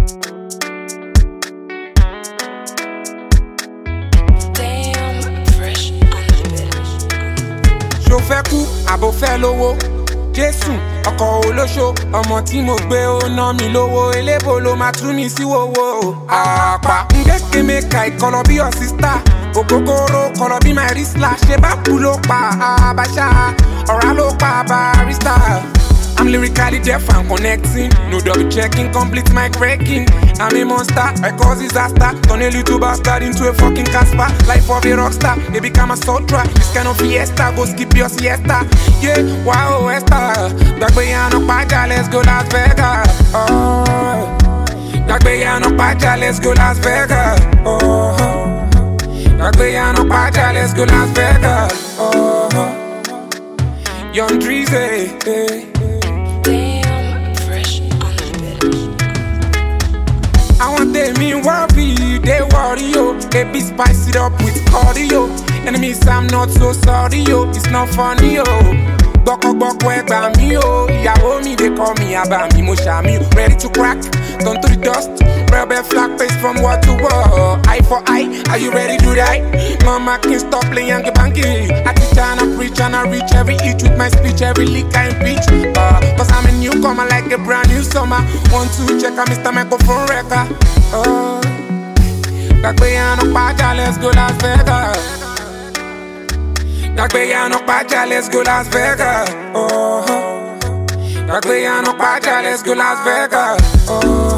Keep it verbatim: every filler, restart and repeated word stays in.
Ṣo fẹ́ kú àbò fẹ́ lówó Jésù ọkọ̀ olóṣó ọmọ tí mo gbé ó ná mi lówó elébo ló máa tú mi sí wòwò àpá ngéke mẹ́ka ìkọlọ bí your sister ògógóró kọlọ bí my risla ṣe bá kú ló pa àbáṣà ọ̀rá ló pa barista. I'm lyrically deaf and connecting. No double checking, complete mic breaking. I'm a monster, I cause disaster. Turn a little bastard into a fucking Casper. Life of a rockstar, they become a sutra. This kind of fiesta, go skip your siesta. Yeah, wow, Esther. Blackbayano Paja, let's go Las Vegas. Oh, Blackbayano Paja, let's go Las Vegas. Oh, Blackbayano Paja, let's go Las Vegas. Oh, Young Dreezy, hey. I want them in worry, they worry, yo. Baby, spice it up with cardio. Enemies, I'm not so sorry, yo. It's not funny, yo. Boko boko egba mi, yo. Ìyàwó mi, they call me Abami, mo shami. Ready to crack, turn to the dust. Rebel flag face from wall to wall. Eye for eye, are you ready to die? Mama can't stop playing Yankee Banky. I teach and I preach and I reach every each with my speech, every lick I impeach. Uh, Cause I'm a newcomer like a brand new summer. One, two, check out Mister Microphone Wrecker. Uh, Blackbayano Paja, let's go Las Vegas. Blackbayano Paja, let's go Las Vegas. Oh, Blackbayano Paja, let's go Las Vegas. Oh.